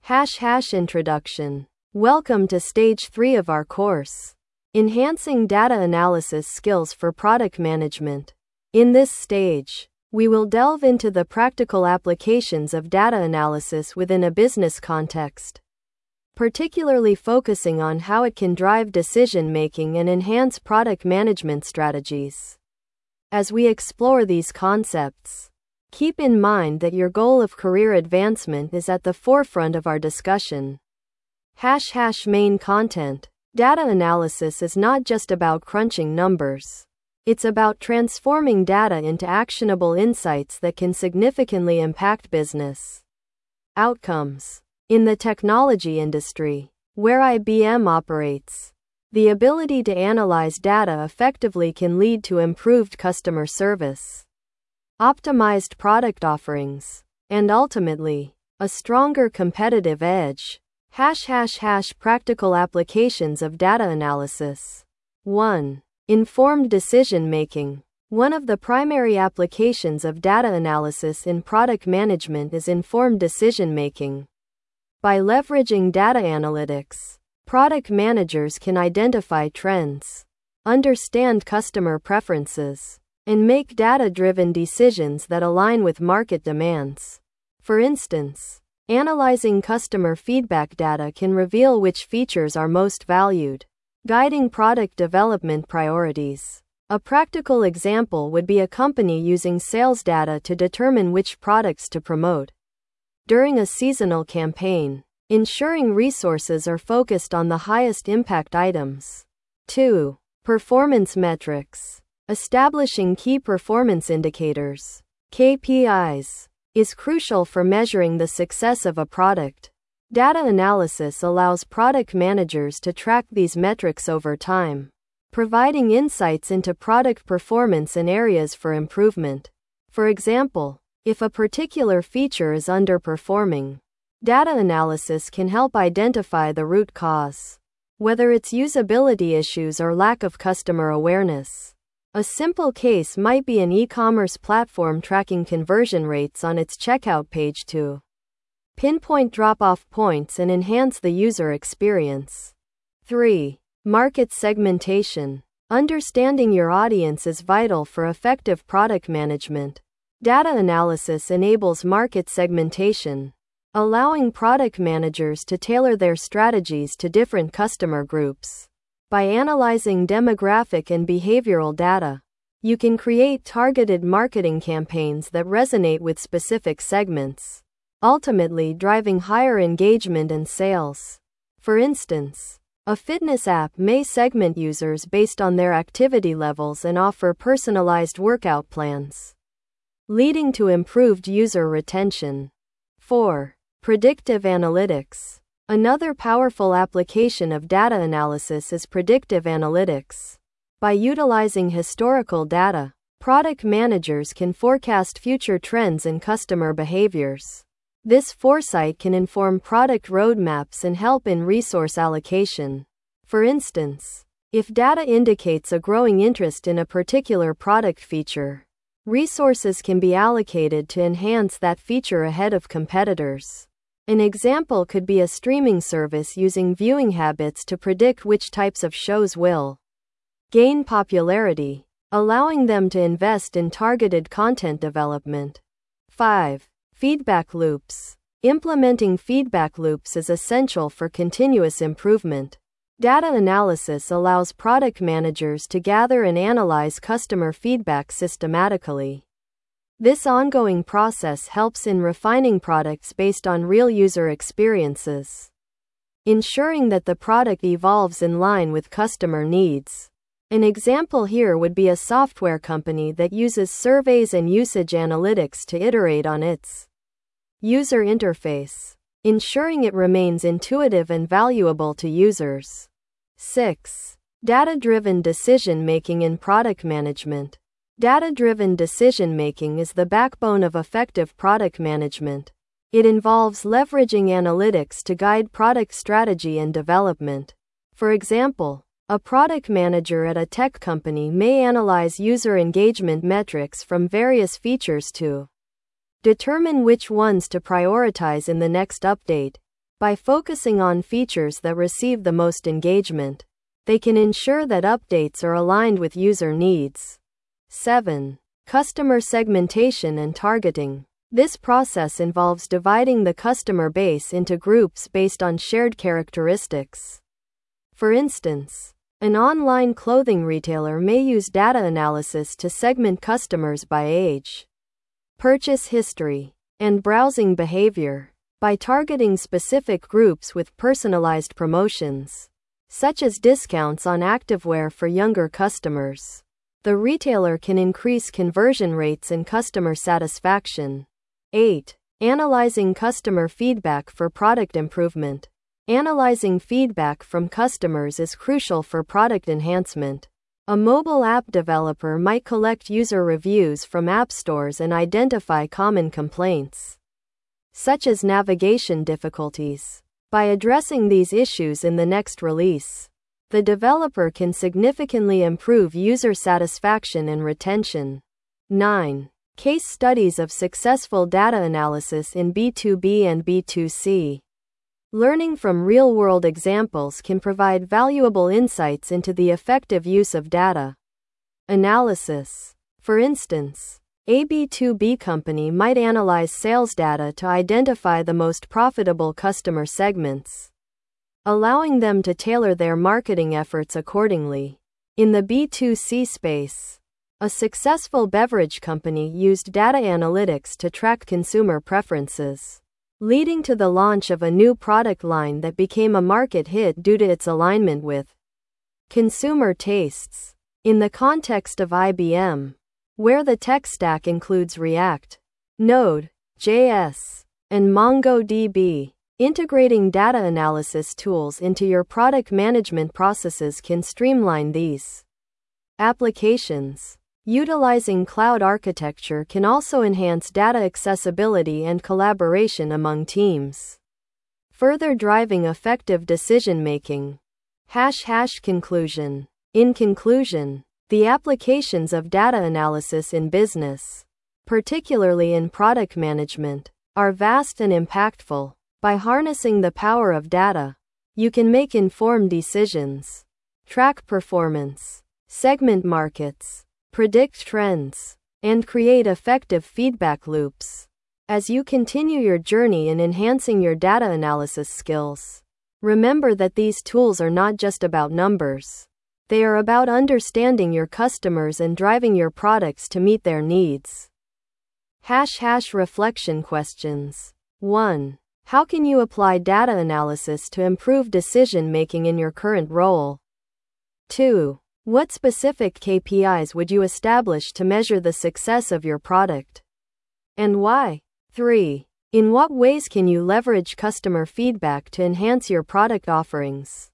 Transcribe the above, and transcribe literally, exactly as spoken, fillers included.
Hash hash introduction. Welcome to stage three of our course, Enhancing Data Analysis Skills for Product Management. In this stage, we will delve into the practical applications of data analysis within a business context, particularly focusing on how it can drive decision-making and enhance product management strategies. As we explore these concepts, keep in mind that your goal of career advancement is at the forefront of our discussion. Hash hash main content. Data analysis is not just about crunching numbers. It's about transforming data into actionable insights that can significantly impact business outcomes. In the technology industry, where I B M operates, the ability to analyze data effectively can lead to improved customer service, optimized product offerings, and ultimately, a stronger competitive edge. Hash hash hash practical applications of data analysis. one. Informed decision making. One of the primary applications of data analysis in product management is informed decision making. By leveraging data analytics, product managers can identify trends, understand customer preferences, and make data-driven decisions that align with market demands. For instance, analyzing customer feedback data can reveal which features are most valued, guiding product development priorities. A practical example would be a company using sales data to determine which products to promote during a seasonal campaign, ensuring resources are focused on the highest impact items. two. Performance metrics. Establishing key performance indicators, K P Is, is crucial for measuring the success of a product. Data analysis allows product managers to track these metrics over time, providing insights into product performance and areas for improvement. For example, if a particular feature is underperforming, data analysis can help identify the root cause, whether it's usability issues or lack of customer awareness. A simple case might be an e-commerce platform tracking conversion rates on its checkout page to pinpoint drop-off points and enhance the user experience. three. Market segmentation. Understanding your audience is vital for effective product management. Data analysis enables market segmentation, allowing product managers to tailor their strategies to different customer groups. By analyzing demographic and behavioral data, you can create targeted marketing campaigns that resonate with specific segments, ultimately driving higher engagement and sales. For instance, a fitness app may segment users based on their activity levels and offer personalized workout plans, leading to improved user retention. four. Predictive analytics. Another powerful application of data analysis is predictive analytics. By utilizing historical data, product managers can forecast future trends in customer behaviors. This foresight can inform product roadmaps and help in resource allocation. For instance, if data indicates a growing interest in a particular product feature, resources can be allocated to enhance that feature ahead of competitors. An example could be a streaming service using viewing habits to predict which types of shows will gain popularity, allowing them to invest in targeted content development. five. Feedback loops. Implementing feedback loops is essential for continuous improvement. Data analysis allows product managers to gather and analyze customer feedback systematically. This ongoing process helps in refining products based on real user experiences, ensuring that the product evolves in line with customer needs. An example here would be a software company that uses surveys and usage analytics to iterate on its user interface, ensuring it remains intuitive and valuable to users. six. Data-driven decision-making in product management. Data-driven decision-making is the backbone of effective product management. It involves leveraging analytics to guide product strategy and development. For example, a product manager at a tech company may analyze user engagement metrics from various features to determine which ones to prioritize in the next update. By focusing on features that receive the most engagement, they can ensure that updates are aligned with user needs. seven. Customer segmentation and targeting. This process involves dividing the customer base into groups based on shared characteristics. For instance, an online clothing retailer may use data analysis to segment customers by age, purchase history, and browsing behavior. By targeting specific groups with personalized promotions, such as discounts on activewear for younger customers, the retailer can increase conversion rates and customer satisfaction. eight. Analyzing customer feedback for product improvement. Analyzing feedback from customers is crucial for product enhancement. A mobile app developer might collect user reviews from app stores and identify common complaints, such as navigation difficulties. By addressing these issues in the next release, the developer can significantly improve user satisfaction and retention. nine. Case studies of successful data analysis in B two B and B two C. Learning from real-world examples can provide valuable insights into the effective use of data analysis. For instance, a B two B company might analyze sales data to identify the most profitable customer segments, allowing them to tailor their marketing efforts accordingly. In the B two C space, a successful beverage company used data analytics to track consumer preferences, leading to the launch of a new product line that became a market hit due to its alignment with consumer tastes. In the context of I B M, where the tech stack includes React, Node, J S, and MongoDB, integrating data analysis tools into your product management processes can streamline these applications. Utilizing cloud architecture can also enhance data accessibility and collaboration among teams, further driving effective decision-making. Hash hash conclusion. In conclusion, the applications of data analysis in business, particularly in product management, are vast and impactful. By harnessing the power of data, you can make informed decisions, track performance, segment markets, predict trends, and create effective feedback loops. As you continue your journey in enhancing your data analysis skills, remember that these tools are not just about numbers. They are about understanding your customers and driving your products to meet their needs. Hash hash reflection questions. one. How can you apply data analysis to improve decision making in your current role? two. What specific K P Is would you establish to measure the success of your product? And why? three. In what ways can you leverage customer feedback to enhance your product offerings?